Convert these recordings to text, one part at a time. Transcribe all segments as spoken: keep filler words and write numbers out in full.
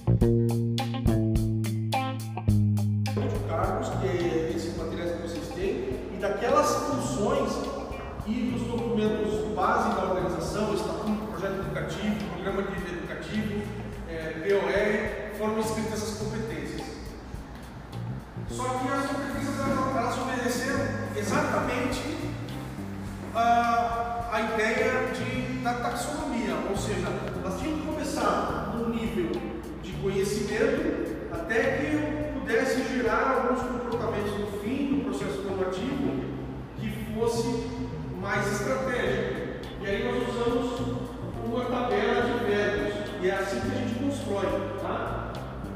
Cargos, que é esses materiais que vocês têm, e daquelas funções e dos documentos base da organização, estatuto, projeto educativo, programa de vida educativo, é, P O R, foram escritas essas competências. Só que as competências elas, elas obedeceram exatamente a, a ideia de, da taxonomia, ou seja, elas tinham que começar num nível de conhecimento até que pudesse gerar alguns comportamentos no fim do processo formativo que fosse mais estratégico. E aí nós usamos uma tabela de verbos, e é assim que a gente constrói. Tá?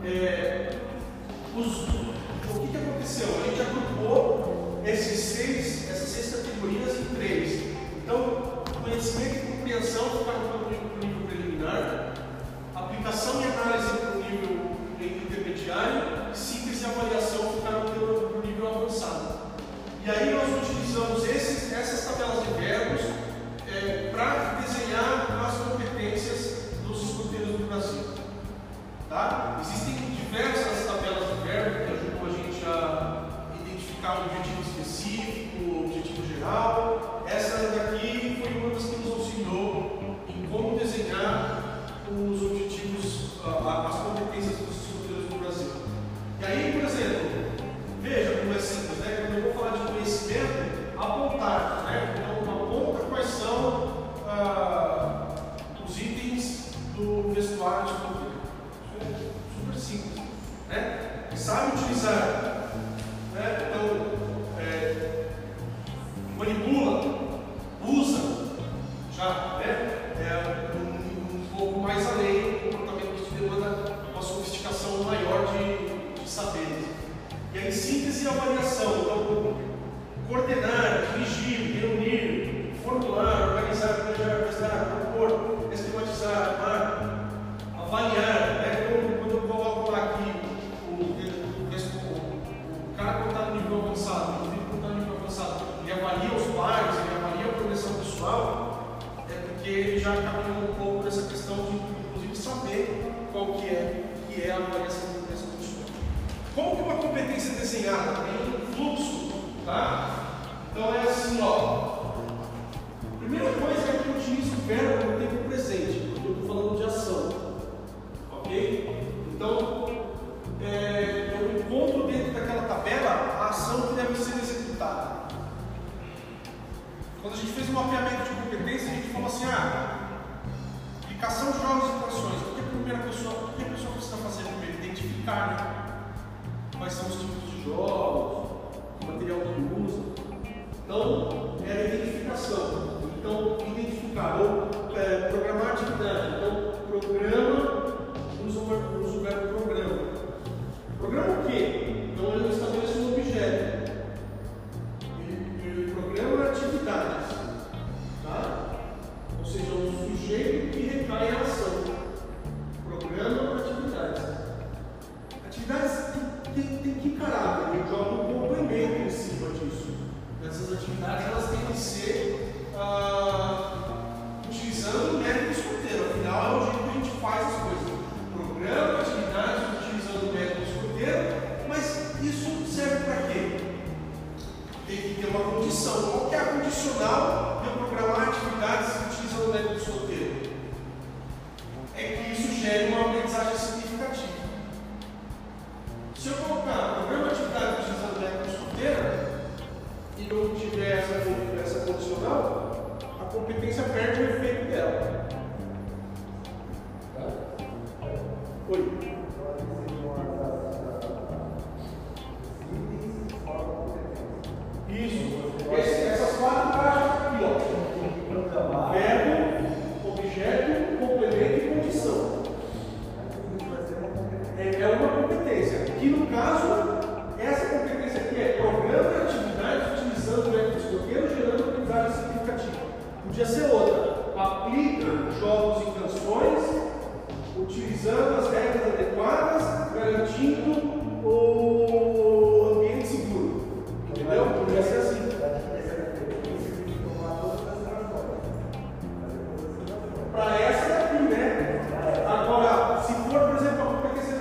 É, os, o que, que aconteceu? A gente agrupou esses seis, essas seis categorias em três. Então, conhecimento e compreensão ficaram para o nível preliminar, aplicação e análise para o nível intermediário, síntese e avaliação ficaram para o nível avançado. E aí nós utilizamos esses, essas tabelas de verbos é, para desenhar as competências dos escuteiros do Brasil. Tá? Existem diversas tabelas de verbos que ajudam a gente a identificar um objetivo específico, um objetivo geral. Essa daqui foi uma das que nos auxiliou em como desenhar os objetivos, as competências dos escuteiros do Brasil. E aí, por exemplo, veja como é simples, né? Quando eu vou falar de conhecimento, apontar, né? Então, aponta quais são ah, os itens do vestuário de escoteiro. Isso é super simples, né? Sabe utilizar, né? Então, é, manipula, usa, já, né? É um, um pouco mais além, um comportamento que demanda uma sofisticação maior de, de saberes. E aí, síntese e avaliação. Então, coordenar, dirigir, reunir, formular, organizar, planejar, prestar, propor, esquematizar, armar, avaliar. Né? Então, quando eu coloco lá aqui o, o, o, o cara que está no nível avançado, o indivíduo que está no nível avançado, ele avalia os pares, ele avalia a progressão pessoal, é porque ele já caminhou um pouco nessa questão de, inclusive, saber qual que é, que é a avaliação da progressão pessoal. Como que uma competência desenhada tem um fluxo, tá? Então é assim, ó. Primeira coisa é que eu utilizo o verbo no tempo presente, porque eu estou falando de ação, ok? Então, é, eu encontro dentro daquela tabela a ação que deve ser executada. Quando a gente fez um mapeamento de competência, a gente falou assim, ah, aplicação de jogos e ações. O que a primeira pessoa, o que a pessoa precisa fazer primeiro? Identificar, né? Quais são os tipos de jogos, o material que usa. Então, é a identificação. Então, identificar ou é, programar atividade. Então, programa, usa o verbo programa. Programa o quê? Então, ele estabelece um objeto. Ele, ele programa atividades. Tá? Ou seja, um sujeito que recai em ação. Programa atividades. Atividades tem, tem que encarar, né? Eu jogo um complemento em cima disso. Essas atividades elas têm que ser ah, utilizando o método escoteiro, afinal é o jeito que a gente faz as coisas. Programa atividades utilizando o método escoteiro, mas isso serve para quê? Tem que ter uma condição. Qual que é a condicional de eu programar atividades utilizando o método escoteiro? É que isso gere uma aprendizagem significativa. Se eu colocar programa atividade utilizando o método escoteiro e não tiver essa, essa condicional, a competência perde o efeito dela. Tá? Oi. Isso. Esse, essas quatro caixas aqui, ó. Verbo, objeto, complemento e condição. É uma competência. Que no caso, essa competência aqui é programa atividades utilizando o método escoteiro, gerando aprendizagem significativa. Podia ser outra. Aplica jogos e canções, utilizando as regras adequadas, garantindo o ambiente seguro. Entendeu? Podia ser assim. Para essa daqui, né? Agora, se for, por exemplo, a competência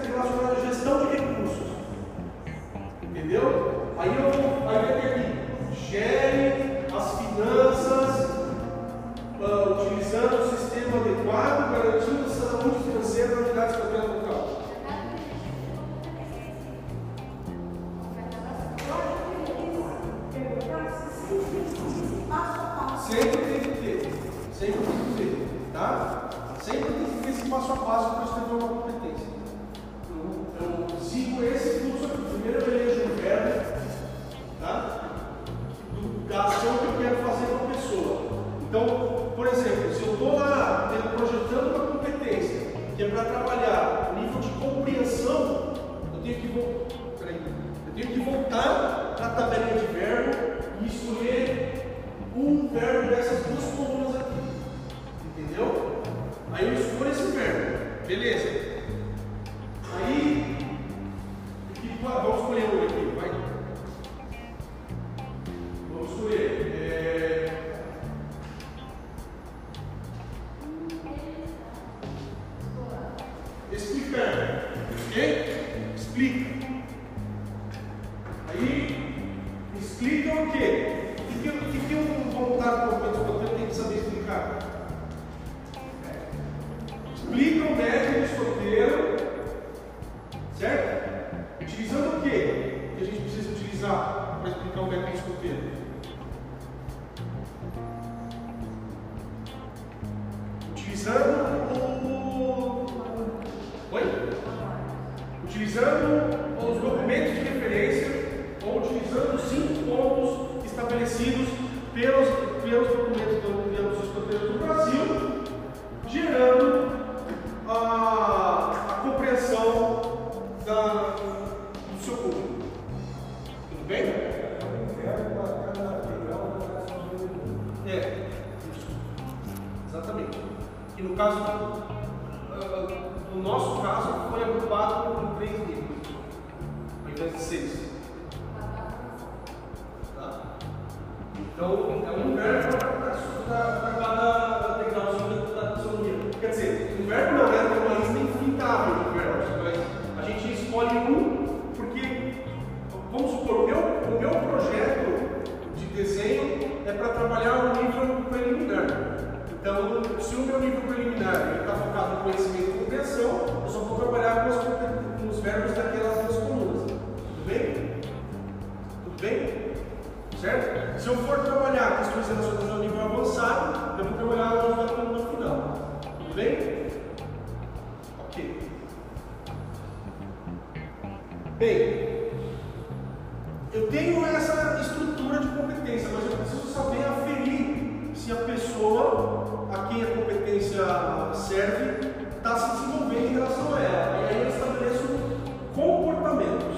esse passo a passo para escrever uma competência. Eu, eu sigo esse fluxo aqui. Primeiro eu elejo um verbo, tá? Do, da ação que eu quero fazer com a pessoa. Então, por exemplo, se eu estou lá projetando uma competência que é para trabalhar o nível de compreensão, eu tenho que, vo Peraí. eu tenho que voltar para a tabelinha de verbo e escolher um verbo dessas duas colunas aqui. Entendeu? Aí eu escolho esse verbo. Beleza. Aí, vamos escolher um aqui, vai. Vamos escolher. É... Explicar. Ok? Explica. Aí, explica o quê? O que, que, que um voluntário para o escoteiro tem que saber explicar? Explica o método do escoteiro, certo? Utilizando o quê que a gente precisa utilizar para explicar o método do escoteiro? Utilizando o... Oi? Utilizando os documentos de referência ou utilizando os cinco pontos estabelecidos pelos, pelos documentos do, dos escoteiros do Brasil, gerando a, a compreensão da, do seu público. Tudo bem? É, exatamente. E no caso, no nosso caso, foi agrupado em três livros, ao invés de seis. Tá? Então, é um verbo para cada degrau da taxonomia. Quer dizer, o verbo não é uma lista infindável de verbos, mas a gente escolhe um porque, vamos supor, o meu, o meu projeto de desenho é para trabalhar o nível preliminar. Então, se o meu nível preliminar está focado no conhecimento e compreensão, eu só vou trabalhar com os, com os verbos daquelas duas colunas. Tudo bem? Tudo bem? Certo? Se eu for trabalhar questões relacionadas ao nível avançado, eu vou trabalhar os da coluna final. Tudo bem? Ok. Bem, eu tenho essa estrutura de competência, mas eu preciso saber aferir se a pessoa a quem a competência serve está se desenvolvendo em relação a ela. E aí eu estabeleço comportamentos.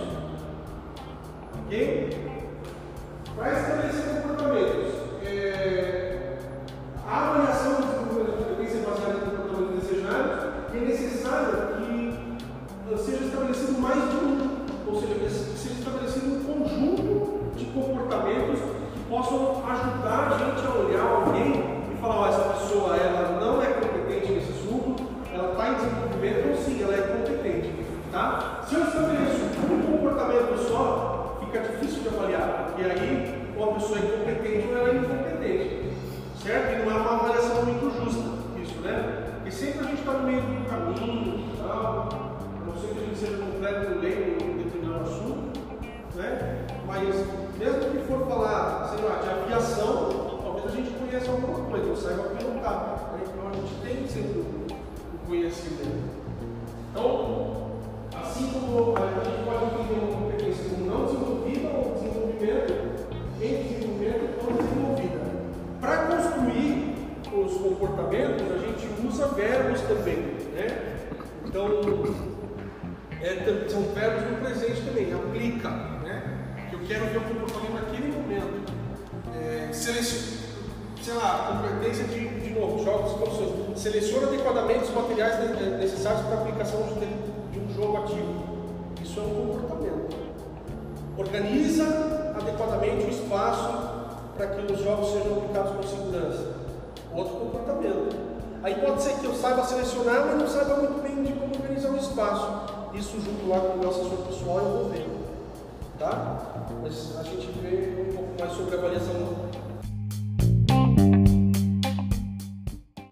Ok? Para estabelecer comportamentos, é, a avaliação do desenvolvimento da competência baseada em comportamentos desejados é necessário que seja estabelecido mais de um, ou seja, que seja estabelecido um conjunto de comportamentos que possam ajudar a gente a olhar alguém e falar: ó, essa pessoa ela não é competente nesse assunto, ela está em desenvolvimento, ou sim, ela é competente. Tá? Se eu estabeleço um comportamento só, fica difícil de avaliar, porque aí ou a pessoa é competente ou ela é incompetente, certo? E não é uma avaliação muito justa isso, né? Porque sempre a gente está no meio do caminho e tal, a não ser que a gente seja completo leigo em determinado assunto, né? Mas mesmo que for falar, sei lá, de aviação, talvez a gente conheça alguma coisa, não saiba pilotar, né? Então a gente tem sempre o conhecimento. Então, assim como a gente pode entender uma competência como não desenvolvida ou desenvolvimento, em desenvolvimento ou desenvolvida. Para construir os comportamentos, a gente usa verbos também, né? Então, é, são verbos no presente também, aplica, né? Eu quero ver o comportamento naquele momento. É, seleciona, sei lá, competência de, de novo, jogos e condições. Seleciona adequadamente os materiais necessários para a aplicação de de um jogo ativo. Isso é um comportamento. Organiza adequadamente o espaço para que os jogos sejam aplicados com segurança. Outro comportamento. Aí pode ser que eu saiba selecionar, mas não saiba muito bem de como organizar o espaço. Isso junto lá com o meu assessor pessoal eu vou ver. Tá? Mas a gente vê um pouco mais sobre a avaliação